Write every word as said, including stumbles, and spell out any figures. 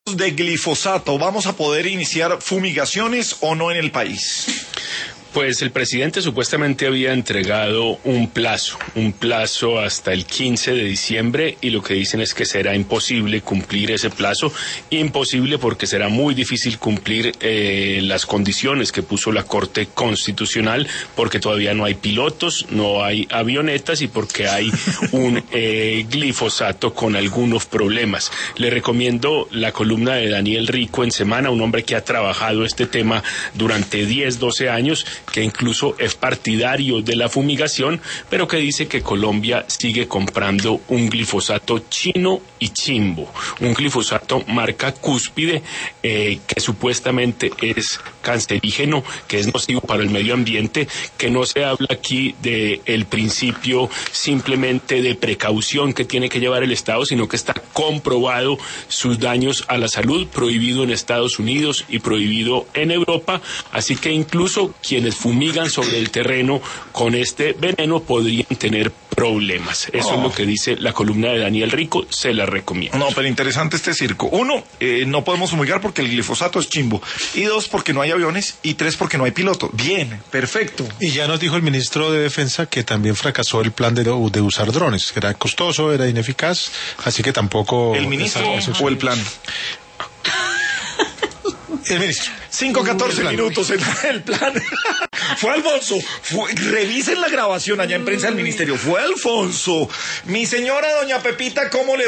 De glifosato, ¿vamos a poder iniciar fumigaciones o no en el país? Pues el presidente supuestamente había entregado un plazo, un plazo hasta el quince de diciembre, y lo que dicen es que será imposible cumplir ese plazo, imposible porque será muy difícil cumplir eh, las condiciones que puso la Corte Constitucional, porque todavía no hay pilotos, no hay avionetas y porque hay un eh, glifosato con algunos problemas. Le recomiendo la columna de Daniel Rico en Semana, un hombre que ha trabajado este tema durante diez, doce años, que incluso es partidario de la fumigación, pero que dice que Colombia sigue comprando un glifosato chino y chimbo, un glifosato marca Cúspide, eh, que supuestamente es cancerígeno, que es nocivo para el medio ambiente, que no se habla aquí de el principio simplemente de precaución que tiene que llevar el Estado, sino que está comprobado sus daños a la salud, prohibido en Estados Unidos y prohibido en Europa, así que incluso quienes fumigan sobre el terreno con este veneno podrían tener problemas. Eso oh. es lo que dice la columna de Daniel Rico, se la recomiendo. No, pero interesante este circo. Uno, eh, no podemos fumigar porque el glifosato es chimbo. Y dos, porque no hay aviones. Y tres, porque no hay piloto. Bien, perfecto. Y ya nos dijo el ministro de Defensa que también fracasó el plan de, de usar drones. Era costoso, era ineficaz, así que tampoco... ¿El ministro o el plan? El ministro. cinco catorce minutos en el plan. Fue Alfonso. Fue, revisen la grabación allá en prensa del ministerio. Fue Alfonso. Mi señora doña Pepita, ¿cómo le